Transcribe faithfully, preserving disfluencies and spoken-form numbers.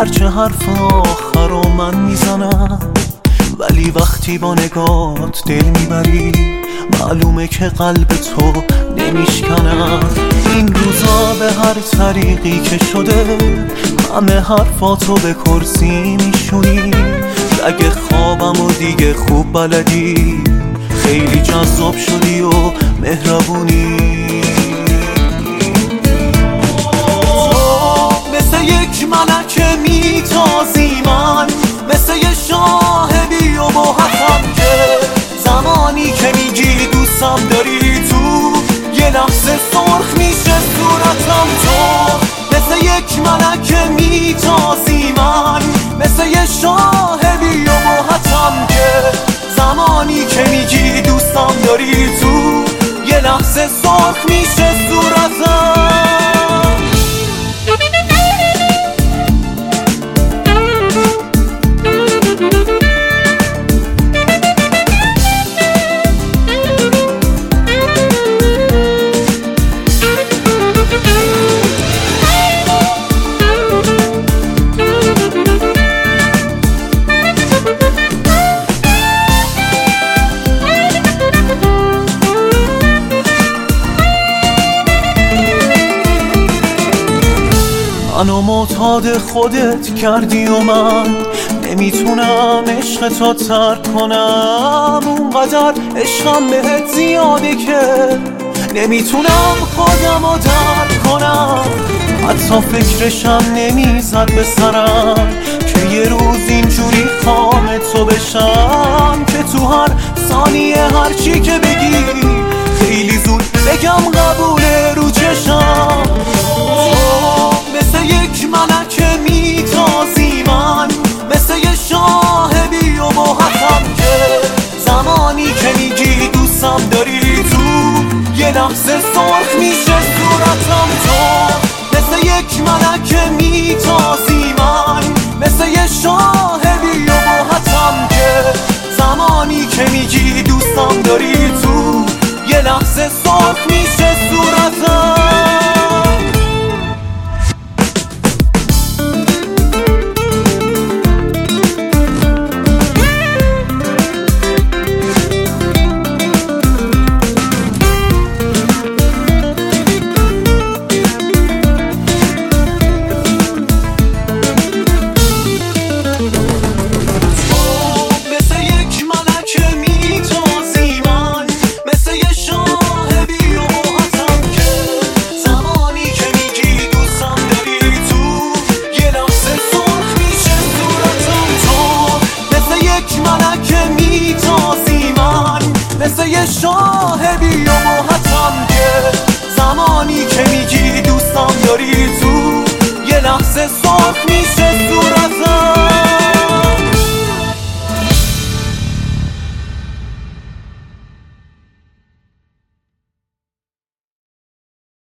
گرچه حرف آخر رو من میزنم، ولی وقتی با نگات دل میبری معلومه که قلب تو نمیشکند. این روزا به هر طریقی که شده همه حرفاتو به کرسی میشونی. اگه خوابم و دیگه خوب بلدی، خیلی جذاب شدی و مهربونی. تو مثل یک ملکه میتازی، من مثل یه شاه بی و باحتم که زمانی که میگی دوستم داری تو یه لحظه سرخ میشه صورتم. تو مثل یک ملکه میتازی، من مثل یه شاه بی و باحتم که زمانی که میگی دوستم داری تو یه لحظه سرخ میشه صورتم. منو معتاد خودت کردی و من نمیتونم عشق تو ترک کنم. اونقدر عشقم بهت زیاده که نمیتونم خودم رو درک کنم. حتی فکرشم نمیزد به سرم که یه روز اینجوری خام تو بشم که تو هر ثانیه هرچی که بگی خیلی زود بگم قبوله رو چشم. مثل یک ملکه میتازی، من مثل یه شاه بی و باحتم که زمانی که میگی دوستم داری تو یه لحظه سرخ میشه صورتم. تو مثل یک ملکه میتازی، من مثل یه شاه بی و باحتم که زمانی که میگی دوستم داری تو یه لحظه سرخ میشه صورتم. مثل یه شاه بی و باحتم که زمانی که میگی دوستم داری تو یه لحظه سرخ